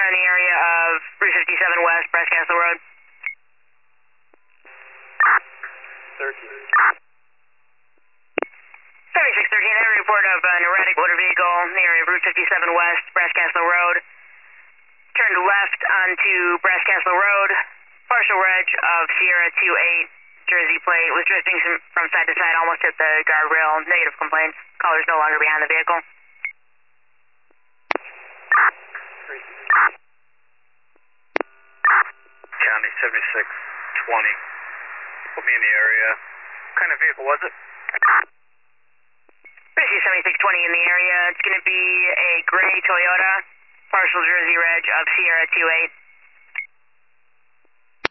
in the area of Route 57 West, Brass Castle Road. 13. 7613, I have a report of an erratic motor vehicle in the area of Route 57 West, Brass Castle Road. Turned left onto Brass Castle Road, partial reg of Sierra 28, Jersey plate, was drifting from side to side, almost hit the guardrail. Negative complaints. Caller's no longer behind the vehicle. County 7620. Put me in the area. What kind of vehicle was it? Basically 7620 in the area. It's going to be a gray Toyota, partial Jersey reg of Sierra 28.